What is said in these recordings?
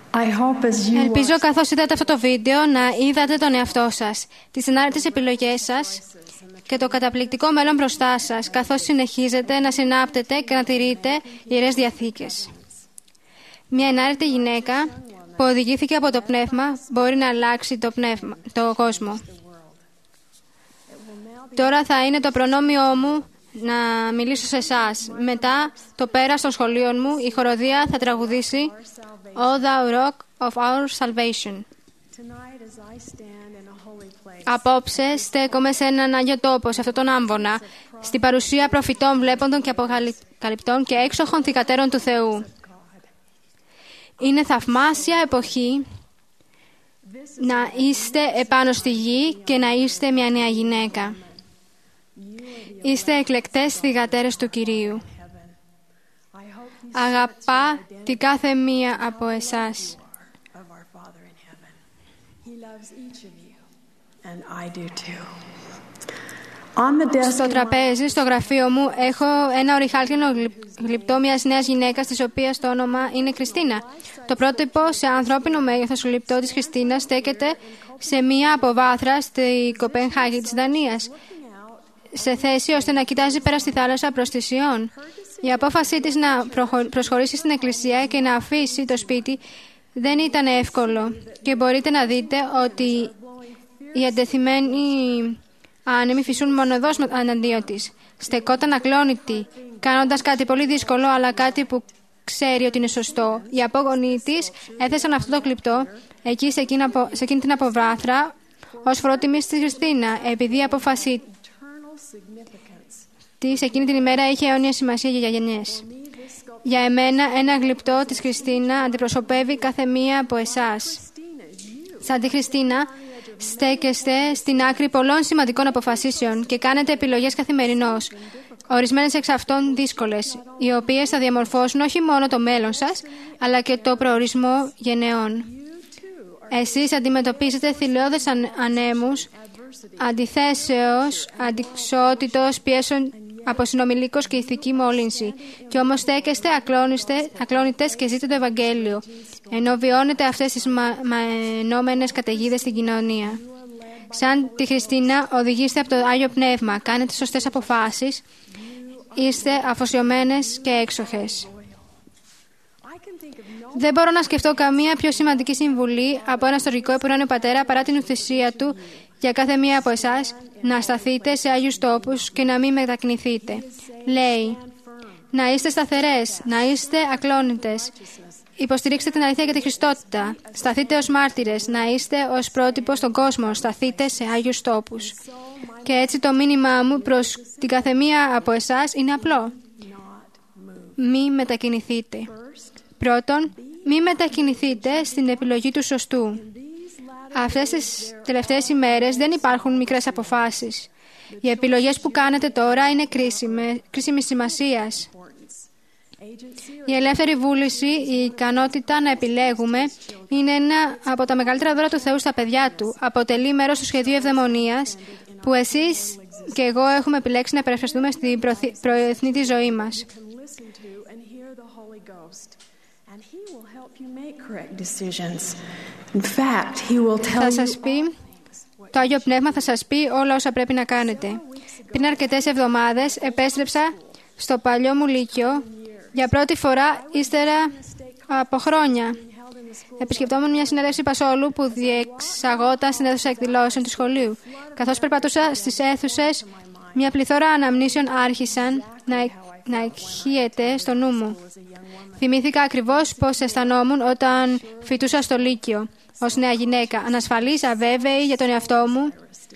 Ελπίζω καθώς είδατε αυτό το βίντεο να είδατε τον εαυτό σας, τις ενάρετες επιλογές σας και το καταπληκτικό μέλλον μπροστά σας, καθώς συνεχίζετε να συνάπτετε και να τηρείτε ιερές διαθήκες. Μια ενάρετη γυναίκα που οδηγήθηκε από το πνεύμα μπορεί να αλλάξει το κόσμο. Τώρα θα είναι το προνόμιό μου να μιλήσω σε εσάς. Μετά το πέρας των σχολείων μου, η χοροδία θα τραγουδήσει «O Thou Rock of Our Salvation». Απόψε στέκομαι σε έναν Άγιο τόπο, σε αυτόν τον άμβονα, στην παρουσία προφητών, βλέποντων και αποκαλυπτών και έξοχων θυγατέρων του Θεού. Είναι θαυμάσια εποχή να είστε επάνω στη γη και να είστε μια νέα γυναίκα. Είστε εκλεκτές θυγατέρες του Κυρίου. Αγαπά την κάθε μία από εσάς. Στο τραπέζι, στο γραφείο μου, έχω ένα οριχάλκινο γλυπτό μιας νέας γυναίκας, της οποίας το όνομα είναι Κριστίνα. Το πρότυπο σε ανθρώπινο μέγεθος γλυπτό της Κριστίνας στέκεται σε μία αποβάθρα στη Κοπενχάγη της Δανίας, σε θέση ώστε να κοιτάζει πέρα στη θάλασσα προς τη Σιών. Η απόφασή της να προσχωρήσει στην εκκλησία και να αφήσει το σπίτι δεν ήταν εύκολο και μπορείτε να δείτε ότι οι αντεθειμένοι άνεμοι φυσούν μονοδός εναντίον της. Στεκόταν ακλόνητη, κάνοντας κάτι πολύ δύσκολο, αλλά κάτι που ξέρει ότι είναι σωστό. Οι απόγονοι της έθεσαν αυτό το κλειπτό εκεί σε εκείνη την αποβάθρα ως φρόντιμη στη Χριστίνα, επειδή η απόφαση της εκείνη την ημέρα είχε αιώνια σημασία για γενιές. Για εμένα, ένα γλυπτό της Χριστίνα αντιπροσωπεύει κάθε μία από εσάς. Σαν τη Χριστίνα, στέκεστε στην άκρη πολλών σημαντικών αποφασίσεων και κάνετε επιλογές καθημερινώς, ορισμένες εξ αυτών δύσκολες, οι οποίες θα διαμορφώσουν όχι μόνο το μέλλον σας, αλλά και το προορισμό γενεών. Εσείς αντιμετωπίζετε θηλιώδες ανέμους, αντιθέσεως, αντικσότητος, πιέσεων από συνομιλίκους και ηθική μόλυνση. Και όμως στέκεστε ακλόνητες και ζείτε το Ευαγγέλιο, ενώ βιώνετε αυτές τις μαενόμενες καταιγίδες στην κοινωνία. Σαν τη Χριστίνα, οδηγήστε από το Άγιο Πνεύμα, κάνετε σωστές αποφάσεις, είστε αφοσιωμένες και έξοχες. Δεν μπορώ να σκεφτώ καμία πιο σημαντική συμβουλή από ένα στοργικό επουράνιο πατέρα παρά την ευθυσία του για κάθε μία από εσάς να σταθείτε σε Άγιους τόπους και να μην μετακινηθείτε. Λέει, να είστε σταθερές, να είστε ακλόνητες. Υποστηρίξτε την αλήθεια και τη Χριστότητα. Σταθείτε ως μάρτυρες, να είστε ως πρότυπο στον κόσμο. Σταθείτε σε Άγιους τόπους. Και έτσι το μήνυμά μου προς την καθεμία από εσάς είναι απλό. Μη μετακινηθείτε. Πρώτον, μη μετακινηθείτε στην επιλογή του σωστού. Αυτές τις τελευταίες ημέρες δεν υπάρχουν μικρές αποφάσεις. Οι επιλογές που κάνετε τώρα είναι κρίσιμης σημασίας. Η ελεύθερη βούληση, η ικανότητα να επιλέγουμε, είναι ένα από τα μεγαλύτερα δώρα του Θεού στα παιδιά Του. Αποτελεί μέρος του σχεδίου ευδαιμονίας που εσείς και εγώ έχουμε επιλέξει να υπερασπιστούμε στην προεθνή τη ζωή μας. Θα σας πει, το Άγιο Πνεύμα θα σας πει όλα όσα πρέπει να κάνετε. Πριν αρκετές εβδομάδες επέστρεψα στο παλιό μου λύκειο για πρώτη φορά ύστερα από χρόνια. Επισκεπτόμουν μια συνέντευξη Πασόλου που διεξαγόταν στην αίθουσα εκδηλώσεων του σχολείου. Καθώς περπατούσα στις αίθουσες, μια πληθώρα αναμνήσεων άρχισαν να εκχύεται στο νου μου. Θυμήθηκα ακριβώς πώς αισθανόμουν όταν φοιτούσα στο Λύκειο, ως νέα γυναίκα, ανασφαλής, αβέβαιη για τον εαυτό μου,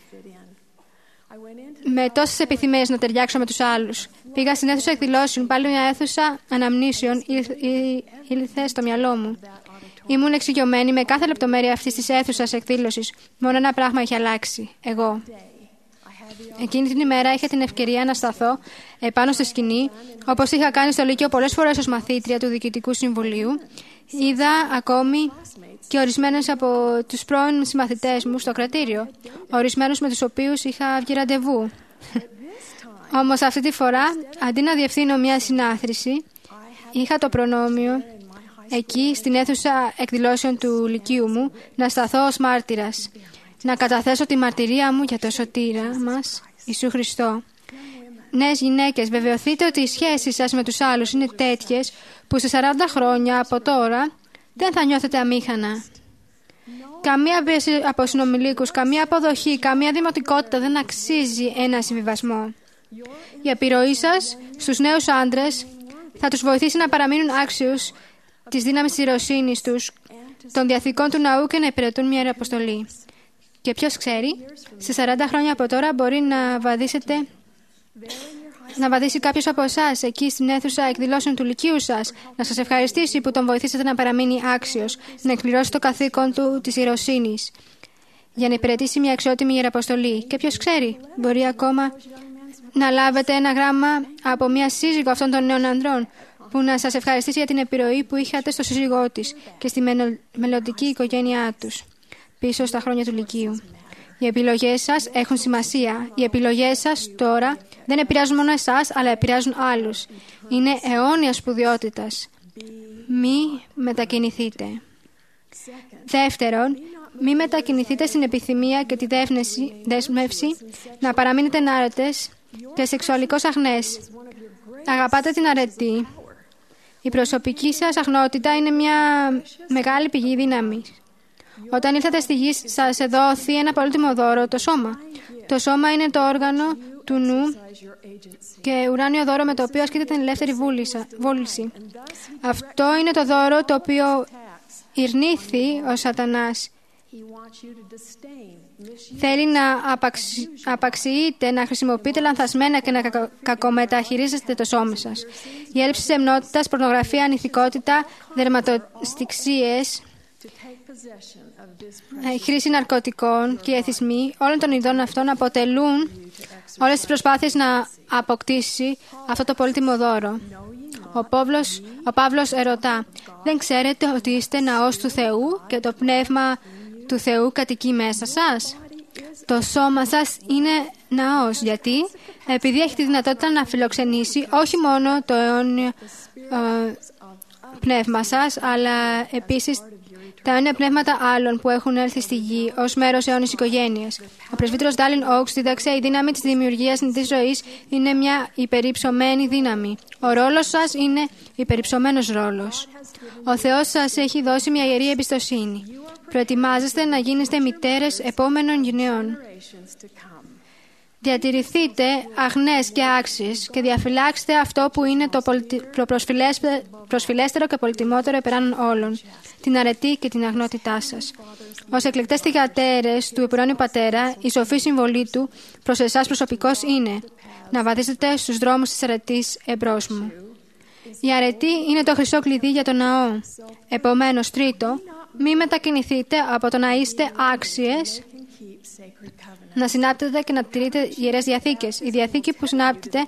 με τόσες επιθυμίες να ταιριάξω με τους άλλους. Πήγα στην αίθουσα εκδηλώσεων, πάλι μια αίθουσα αναμνήσεων ήλθε στο μυαλό μου. Ήμουν εξοικειωμένη με κάθε λεπτομέρεια αυτής της αίθουσας εκδήλωσης. Μόνο ένα πράγμα είχε αλλάξει. Εγώ. Εκείνη την ημέρα είχα την ευκαιρία να σταθώ επάνω στη σκηνή, όπως είχα κάνει στο Λύκειο πολλές φορές ως μαθήτρια του Διοικητικού Συμβουλίου. Είδα ακόμη και ορισμένες από τους πρώην συμμαθητές μου στο κρατήριο, ορισμένους με τους οποίους είχα βγει ραντεβού. Όμως αυτή τη φορά, αντί να διευθύνω μια συνάθρηση, είχα το προνόμιο εκεί στην αίθουσα εκδηλώσεων του λυκείου μου να σταθώ ως μάρτυρας, να καταθέσω τη μαρτυρία μου για το σωτήρα μας, Ιησού Χριστό. Νέες γυναίκες, βεβαιωθείτε ότι οι σχέσεις σας με τους άλλους είναι τέτοιες που σε 40 χρόνια από τώρα δεν θα νιώθετε αμήχανα. Καμία πίεση από συνομιλίκους, καμία αποδοχή, καμία δημοτικότητα δεν αξίζει ένα συμβιβασμό. Η επιρροή σας στους νέους άντρες θα τους βοηθήσει να παραμείνουν άξιους της δύναμης της ιεροσύνης τους, των διαθήκων του ναού και να υπηρετούν μια ιεραποστολή. Και ποιος ξέρει, σε 40 χρόνια από τώρα μπορεί να βαδίσει κάποιος από εσάς εκεί στην αίθουσα εκδηλώσεων του λυκείου σας, να σας ευχαριστήσει που τον βοηθήσατε να παραμείνει άξιος, να εκπληρώσει το καθήκον του της ιεροσύνης, για να υπηρετήσει μια αξιότιμη ιεραποστολή. Και ποιος ξέρει, μπορεί ακόμα να λάβετε ένα γράμμα από μια σύζυγο αυτών των νέων ανδρών, που να σας ευχαριστήσει για την επιρροή που είχατε στο σύζυγό της και στη μελλοντική οικογένειά τους, πίσω στα χρόνια του λυκείου. Οι επιλογές σας έχουν σημασία. Οι επιλογές σας τώρα δεν επηρεάζουν μόνο εσάς, αλλά επηρεάζουν άλλους. Είναι αιώνια σπουδαιότητας. Μη μετακινηθείτε. Δεύτερον, μη μετακινηθείτε στην επιθυμία και τη δέσμευση να παραμείνετε ενάρετες και σεξουαλικώς αγνές. Αγαπάτε την αρετή. Η προσωπική σας αγνότητα είναι μια μεγάλη πηγή δύναμης. Όταν ήρθατε στη γη, σας εδόθη ένα πολύτιμο δώρο, το σώμα. Το σώμα είναι το όργανο του νου και ουράνιο δώρο με το οποίο ασκείτε την ελεύθερη βούληση. Αυτό είναι το δώρο το οποίο ειρνήθη ο Σατανάς. Θέλει να απαξιείτε, να χρησιμοποιείτε λανθασμένα και να κακομεταχειρίζεστε το σώμα σας. Η έλλειψη σεμνότητας, πορνογραφία, ανηθικότητα, δερματοστιξίες, η χρήση ναρκωτικών και οι εθισμοί όλων των ειδών αυτών αποτελούν όλες τις προσπάθειες να αποκτήσει αυτό το πολύτιμο δώρο. Ο Παύλος ερωτά, δεν ξέρετε ότι είστε ναός του Θεού και το πνεύμα του Θεού κατοικεί μέσα σας? Το σώμα σας είναι ναός. Γιατί? Επειδή έχει τη δυνατότητα να φιλοξενήσει όχι μόνο το αιώνιο πνεύμα σας, αλλά επίσης τα αιώνια πνεύματα άλλων που έχουν έλθει στη γη ως μέρος αιώνιας οικογένειας. Ο πρεσβύτερος Ντάλιν Όξ δίδαξε: η δύναμη της δημιουργίας της ζωής είναι μια υπερυψωμένη δύναμη. Ο ρόλος σας είναι υπερυψωμένος ρόλος. Ο Θεός σας έχει δώσει μια ιερή εμπιστοσύνη. Προετοιμάζεστε να γίνεστε μητέρες επόμενων γενεών. Διατηρηθείτε αγνές και άξιες και διαφυλάξτε αυτό που είναι το προσφυλέστερο και πολυτιμότερο υπεράνω όλων, την αρετή και την αγνότητά σας. Ως εκλεκτές θυγατέρες του επουράνιου Πατέρα, η σοφή συμβολή του προς εσάς προσωπικώς είναι να βαδίσετε στους δρόμους της αρετής εμπρός μου. Η αρετή είναι το χρυσό κλειδί για τον ναό. Επομένως, τρίτο, μη μετακινηθείτε από το να είστε άξιες να συνάπτετε και να τηρείτε ιερές διαθήκες. Η διαθήκη που συνάπτετε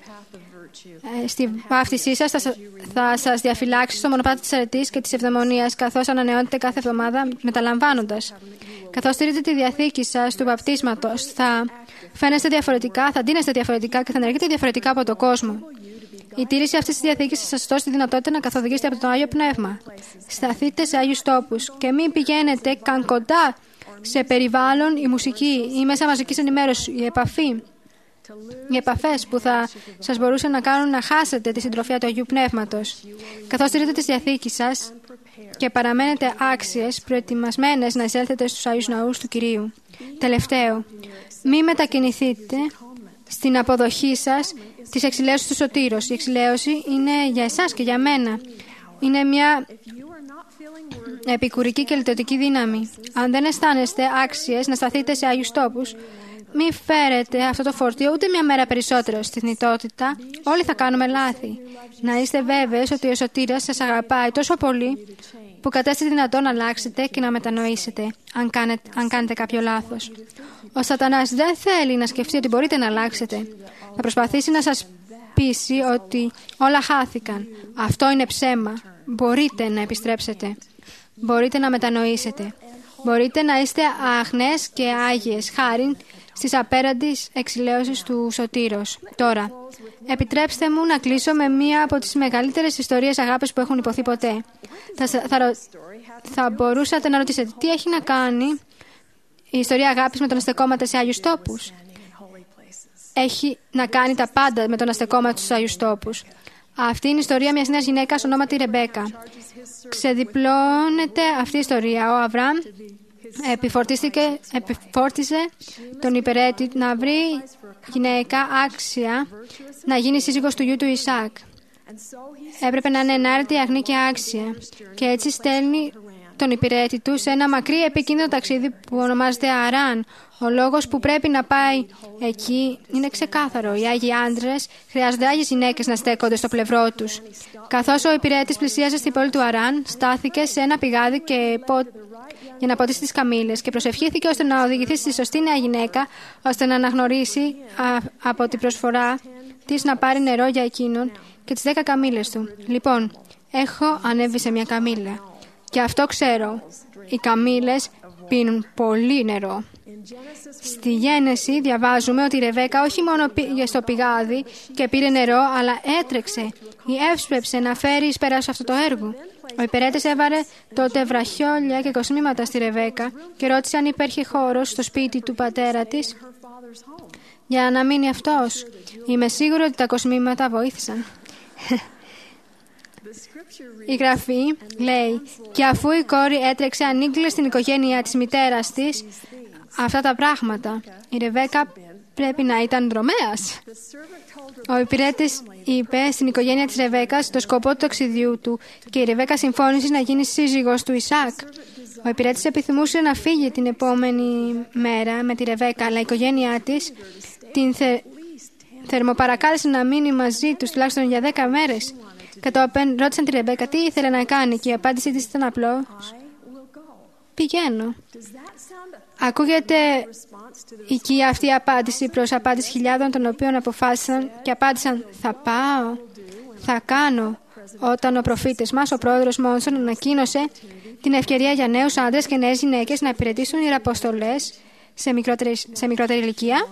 στη βάφτισή σας θα σας διαφυλάξει στο μονοπάτι της αρετής και της ευδαιμονίας, καθώς ανανεώνετε κάθε εβδομάδα μεταλαμβάνοντας. Καθώς τηρείτε τη διαθήκη σας του βαπτίσματος, θα φαίνεστε διαφορετικά, θα ντύνεστε διαφορετικά και θα ενεργείτε διαφορετικά από τον κόσμο. Η τήρηση αυτής της διαθήκης θα σας δώσει τη δυνατότητα να καθοδηγήσετε από το Άγιο Πνεύμα. Σταθείτε σε Άγιους τόπους και μην πηγαίνετε καν κοντά σε περιβάλλον, η μουσική, η μέσα μαζικής ενημέρωσης, οι επαφές που θα σας μπορούσαν να κάνουν να χάσετε τη συντροφιά του Αγίου Πνεύματος. Καθώς τηρείτε τις διαθήκες σας και παραμένετε άξιες, προετοιμασμένες να εισέλθετε στους Άγιους Ναούς του Κυρίου. Τελευταίο, μη μετακινηθείτε στην αποδοχή σας της εξηλαίωσης του Σωτήρος. Η εξηλαίωση είναι για εσάς και για μένα. Είναι μια επικουρική και λιτωτική δύναμη. Αν δεν αισθάνεστε άξιες να σταθείτε σε Άγιους τόπους, μη φέρετε αυτό το φορτίο ούτε μια μέρα περισσότερο στη θνητότητα. Όλοι θα κάνουμε λάθη. Να είστε βέβαιες ότι ο Σωτήρας σας αγαπάει τόσο πολύ που κατέστη δυνατόν να αλλάξετε και να μετανοήσετε αν κάνετε κάποιο λάθος. Ο Σατανάς δεν θέλει να σκεφτεί ότι μπορείτε να αλλάξετε. Θα προσπαθήσει να σας πείσει ότι όλα χάθηκαν. Αυτό είναι ψέμα. Μπορείτε να επιστρέψετε. Μπορείτε να μετανοήσετε. Μπορείτε να είστε αγνές και άγιες χάριν στις απέραντες εξηλαίωσεις του Σωτήρος. Τώρα, επιτρέψτε μου να κλείσω με μία από τις μεγαλύτερες ιστορίες αγάπης που έχουν υποθεί ποτέ. Θα μπορούσατε να ρωτήσετε τι έχει να κάνει η ιστορία αγάπης με το να στεκόμαστε σε Άγιους τόπους. Έχει να κάνει τα πάντα με το να στεκόμαστε στους Άγιους τόπους. Αυτή είναι η ιστορία μιας νέας γυναίκας ονόματι Ρεμπέκα. Ξεδιπλώνεται αυτή η ιστορία. Ο Αβραάμ επιφόρτισε τον υπηρέτη να βρει γυναίκα άξια να γίνει σύζυγος του γιου του Ισάκ. Έπρεπε να είναι ενάρετη, αγνή και άξια. Και έτσι στέλνει τον υπηρέτη του σε ένα μακρύ επικίνδυνο ταξίδι που ονομάζεται Αράν. Ο λόγος που πρέπει να πάει εκεί είναι ξεκάθαρο. Οι Άγιοι άντρες χρειάζονται Άγιες γυναίκες να στέκονται στο πλευρό τους. Καθώς ο υπηρέτης πλησίαζε στην πόλη του Αράν, στάθηκε σε ένα πηγάδι για να ποτίσει τις καμήλες και προσευχήθηκε ώστε να οδηγηθεί στη σωστή νέα γυναίκα, ώστε να αναγνωρίσει από την προσφορά της να πάρει νερό για εκείνον και τις 10 καμήλες του. Λοιπόν, έχω ανέβει σε μια καμήλα. Και αυτό ξέρω. Οι καμήλες πίνουν πολύ νερό. Στη Γένεση διαβάζουμε ότι η Ρεβέκα όχι μόνο πήγε στο πηγάδι και πήρε νερό, αλλά έτρεξε ή εύσπεψε να φέρει εις πέρα σε αυτό το έργο. Ο υπηρέτης έβαλε τότε βραχιόλια και κοσμήματα στη Ρεβέκα και ρώτησε αν υπήρχε χώρος στο σπίτι του πατέρα της για να μείνει αυτός. Είμαι σίγουρη ότι τα κοσμήματα βοήθησαν. Η Γραφή λέει: και αφού η κόρη έτρεξε, ανήγγειλε στην οικογένεια της μητέρας της αυτά τα πράγματα. Η Ρεβέκα πρέπει να ήταν δρομέας. Ο υπηρέτης είπε στην οικογένεια της Ρεβέκας το σκοπό του ταξιδιού του και η Ρεβέκα συμφώνησε να γίνει σύζυγος του Ισάκ. Ο υπηρέτης επιθυμούσε να φύγει την επόμενη μέρα με τη Ρεβέκα, αλλά η οικογένειά της την θερμοπαρακάλεσε να μείνει μαζί τους τουλάχιστον για 10 μέρες. Κατόπιν ρώτησαν τη Ρεμπέκα τι ήθελε να κάνει και η απάντησή της ήταν απλώς: πηγαίνω. Ακούγεται εκεί αυτή η απάντηση προς απάντηση χιλιάδων των οποίων αποφάσισαν και απάντησαν: θα πάω, θα κάνω. Όταν ο προφήτης μας, ο πρόεδρος Μόνσον, ανακοίνωσε την ευκαιρία για νέους άντρες και νέες γυναίκες να υπηρετήσουν ιεραποστολές σε μικρότερη ηλικία.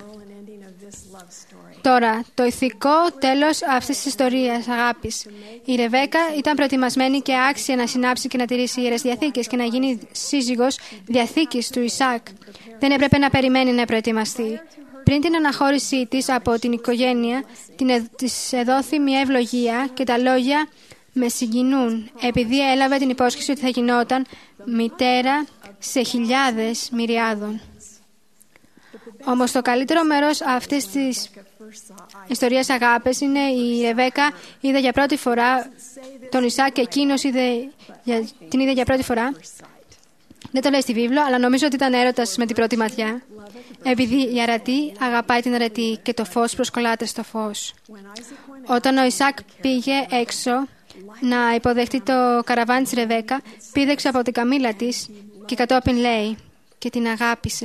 Τώρα, το ηθικό τέλος αυτής της ιστορίας αγάπης. Η Ρεβέκα ήταν προετοιμασμένη και άξια να συνάψει και να τηρήσει ιερές διαθήκες και να γίνει σύζυγος διαθήκης του Ισάκ. Δεν έπρεπε να περιμένει να προετοιμαστεί. Πριν την αναχώρησή της από την οικογένεια, της εδόθη μια ευλογία και τα λόγια με συγκινούν, επειδή έλαβε την υπόσχεση ότι θα γινόταν μητέρα σε χιλιάδες μυριάδων. Όμως το καλύτερο μέρος αυτής της ιστορίας αγάπης είναι η Ρεβέκα είδε για πρώτη φορά τον Ισάκ και εκείνος την είδε για πρώτη φορά. Δεν το λέει στη βίβλο, αλλά νομίζω ότι ήταν έρωτας με την πρώτη ματιά. Επειδή η αρετή αγαπάει την αρετή και το φως προσκολάται στο φως. Όταν ο Ισάκ πήγε έξω να υποδεχτεί το καραβάνι της Ρεβέκα, πήδεξε από την καμήλα της και κατόπιν λέει και την αγάπησε.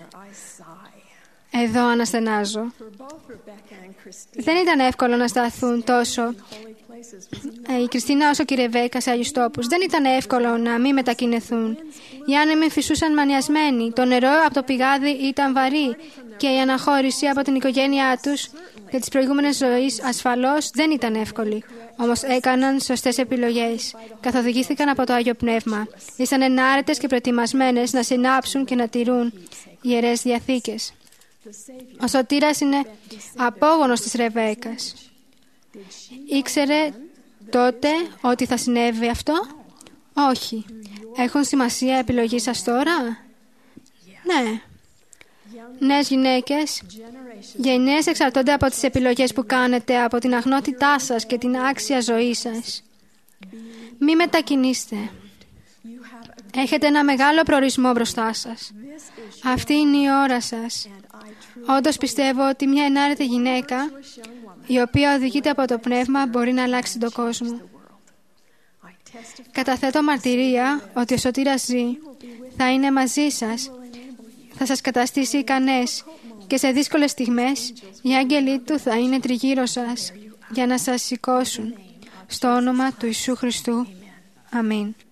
Εδώ αναστενάζω. Δεν ήταν εύκολο να σταθούν τόσο η Κριστίνα όσο και η Ρεβέκα σε Άγιους τόπους. Δεν ήταν εύκολο να μην μετακινηθούν. Οι άνεμοι φυσούσαν μανιασμένοι. Το νερό από το πηγάδι ήταν βαρύ και η αναχώρηση από την οικογένειά τους και τις προηγούμενες ζωές ασφαλώς δεν ήταν εύκολη. Όμως έκαναν σωστές επιλογές. Καθοδηγήθηκαν από το Άγιο Πνεύμα. Ήσαν ενάρετες και προετοιμασμένες να συνάψουν και να τηρούν ιερές διαθήκες. Ο Σωτήρας είναι απόγονος της Ρεβέκας. Ήξερε τότε ότι θα συνέβη αυτό? Όχι. Έχουν σημασία επιλογή σας τώρα? Ναι. Νέες γυναίκες, γενναίες εξαρτώνται από τις επιλογές που κάνετε, από την αγνότητά σας και την άξια ζωή σας. Μη μετακινήστε. Έχετε ένα μεγάλο προορισμό μπροστά σας. Αυτή είναι η ώρα σας. Όντως πιστεύω ότι μια ενάρετη γυναίκα, η οποία οδηγείται από το πνεύμα, μπορεί να αλλάξει τον κόσμο. Καταθέτω μαρτυρία ότι ο Σωτήρας ζει, θα είναι μαζί σας, θα σας καταστήσει ικανές και σε δύσκολες στιγμές οι άγγελοι του θα είναι τριγύρω σας για να σας σηκώσουν. Στο όνομα του Ιησού Χριστού. Αμήν.